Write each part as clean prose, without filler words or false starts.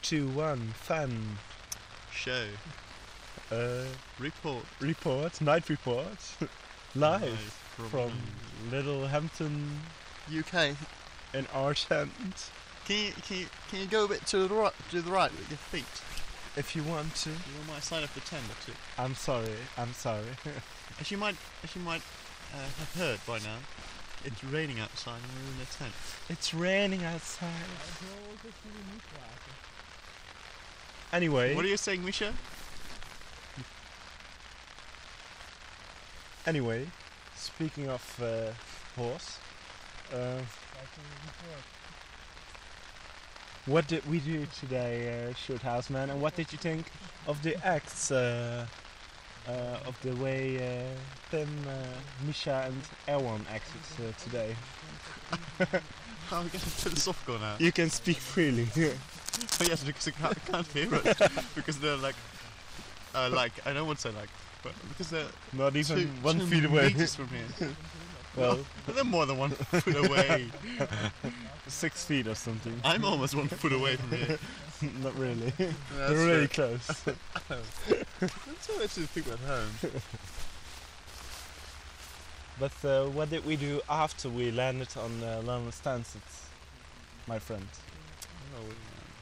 2, 1, fun. Show. Report. Night report. Live from Littlehampton, UK. in our tent. Can you go a bit to the right with your feet? If you want to. You might sign up for 10 or 2. I'm sorry. As you might have heard by now, it's raining outside and we're in a tent. It's raining outside. Anyway. What are you saying, Misha? Anyway, speaking of horse, what did we do today, Shorthouse Man? And what did you think of the acts, of the way Tim, Misha and Erwan acted today? How are we going to philosophical now? You can speak freely. Oh yes, because I can't hear us. Because they're like, I don't want to say like, but because they're Not even 1 2 feet away. meters from here. Well, they're more than 1 foot away. 6 feet or something. I'm almost 1 foot away from here. Not really. That's They're really close. That's all to the people at home. But what did we do after we landed on London Stansted, my friend? Oh,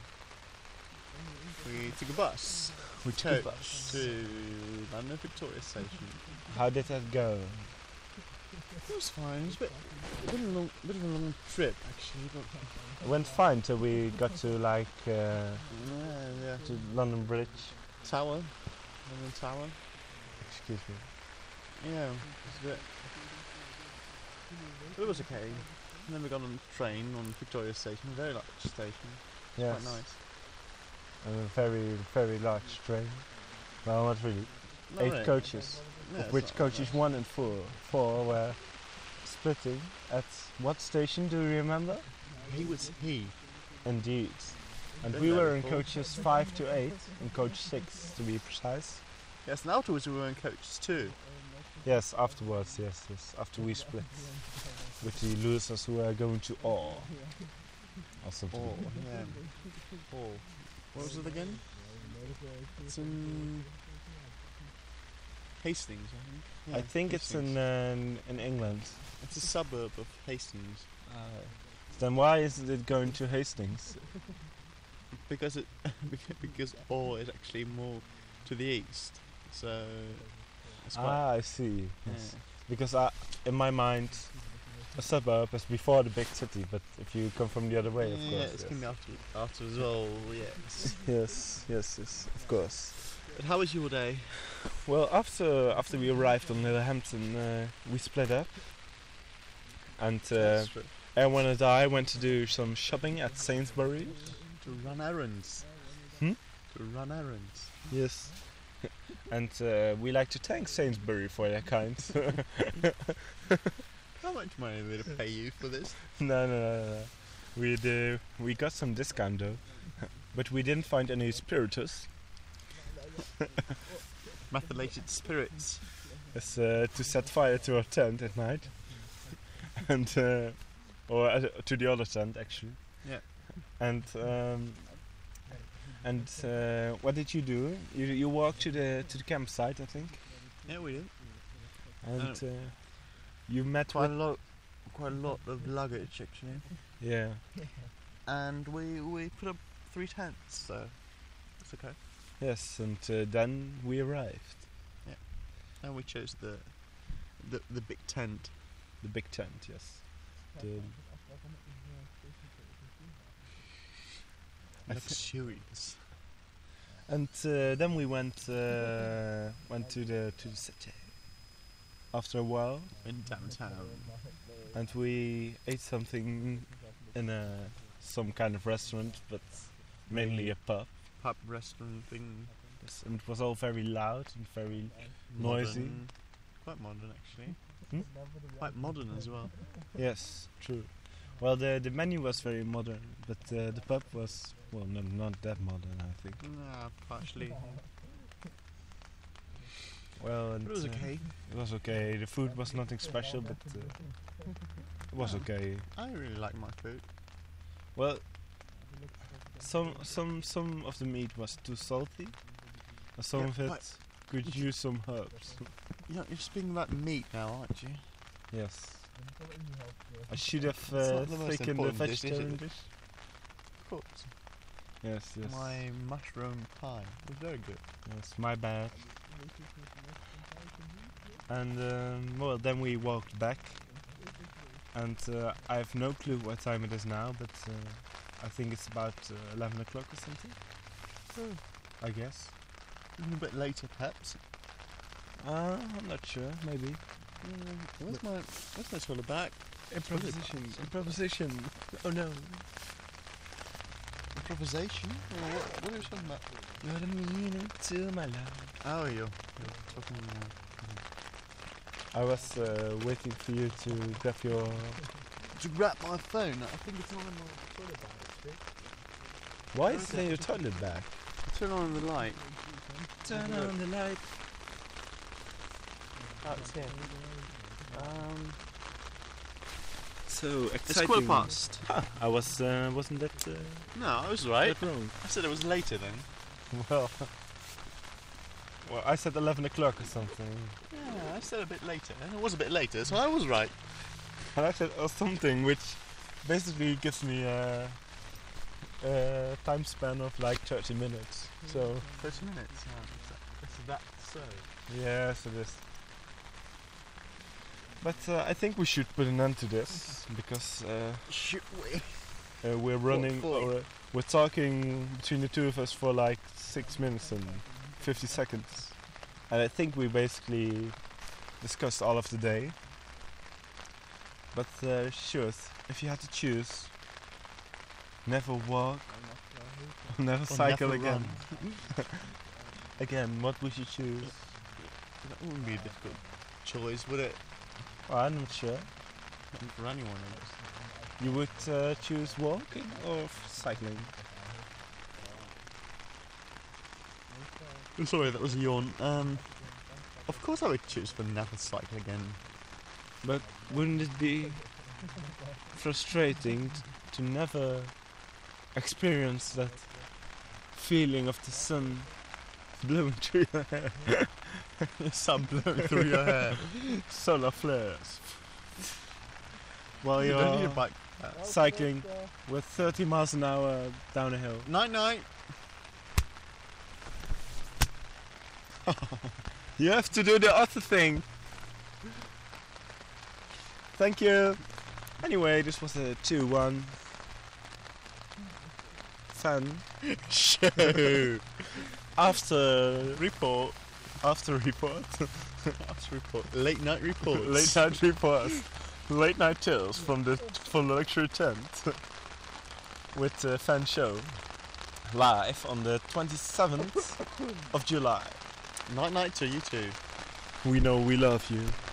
we took a bus. We took a bus to London Victoria Station. How did that go? It was fine. It was a bit of a long trip, actually. But It went fine till we got to like yeah. to London Bridge. London Tower. Excuse me. Yeah, it was a bit. But it was okay. And then we got on the train on Victoria Station, a very large station. Yes. Quite nice. A very large train. Well, not really. Not 8 really. coaches, Yeah, of it's which not coaches nice. 1 and 4 were splitting at what station? Do you remember? He was he. Indeed. And Been we there were in before. coaches 5 to 8, in coach 6 to be precise. Yes, and afterwards we were in coaches too. Yes, afterwards, yes, after we split. With the losers who are going to Or something. Oh, yeah. Oh. What was it again? It's in Hastings, I think. Yeah, I think it's Hastings. in England. It's a suburb of Hastings. Then why isn't it going to Hastings? Because because Orr is actually more to the east. So that's why. I see. Yeah. Yes. Because in my mind, a suburb is before the big city, but if you come from the other way, of Yeah, course. it's yes. gonna be after as well. Yes. Yes, of course. But how was your day? Well, after we arrived on Littlehampton, we split up, and That's true. Erwan and I went to do some shopping at Sainsbury's. To run errands. Hmm? To run errands. Yes. And we like to thank Sainsbury for their kind. How much money are they to pay you for this? No. We got some discount though, but we didn't find any spiritus. Methylated spirits. It's to set fire to our tent at night, and or to the other tent actually. Yeah. And what did you do? You walked to the campsite, I think, Yeah, we did. and you met Quite with a lot of luggage actually. yeah. And we put up 3 tents, so it's okay. Yes, and then we arrived. And we chose the big tent. The big tent, yes. The Luxurious. And then we went to the city. After a while, In downtown. and we ate something in some kind of restaurant, but mainly a pub. Pub restaurant thing. Yes, and it was all very loud and very noisy. Modern. Quite modern actually. Hmm? Quite modern as well. Yes, true. Well, the menu was very modern, but the pub was, well, not that modern, I think. Nah, partially. Well, and But it was okay. It was okay. The food was nothing special, but it was okay. I really like my food. Well, some of the meat was too salty. And some Yeah, of it but- could use some herbs. You're speaking about meat now, aren't you? Yes. I should have It's not the most thickened the important dish, is vegetarian it? dish. Of course. Yes, yes. My mushroom pie was very good. Yes, my bad. And well, then we walked back, and I have no clue what time it is now, but I think it's about 11 o'clock or something. I guess. Even a bit later, perhaps. I'm not sure. Maybe. Where's my toilet bag? Improvisation. Improvisation. Oh no. Improvisation? What are you talking about? You're the meaning to my life. Oh, you're talking. I was waiting for you to grab your. To grab my phone. I think it's not in my toilet bag. Why is it in your toilet bag? Turn on the light. Turn on the light. Oh, it's here. So It's 1:15. I wasn't that No, I was right. that wrong. I said it was later then. Well, I said 11 o'clock or something, Yeah, I said a bit later. And it was a bit later, so I was right. and I said something which basically gives me a time span of like 30 minutes. So 30 minutes. Is that so? yes, it is. But I think we should put an end to this because Should we? we're running, for? or we're talking between the two of us for like 6 minutes and 50 seconds, and I think we basically discussed all of the day. But sure, if you had to choose, never walk, or never cycle never again. Again, what would you choose? That wouldn't be a difficult choice, would it? Well, I'm not sure. Not for anyone else. You would choose walking or cycling? I'm sorry, that was a yawn. Of course I would choose for never cycle again. But wouldn't it be frustrating to never experience that feeling of the sun blowing through your hair? Sun blowing through your hair. Solar flares. While You don't need a you're bike. cycling with 30 miles an hour down a hill. Night night. You have to do the other thing. Thank you. Anyway, this was a 2-1 fun Show. after Report. after report. After report. Late night reports. Late night reports. Late night tales from the luxury tent with a fan show live on the 27th of July. Night night to you too. We know we love you.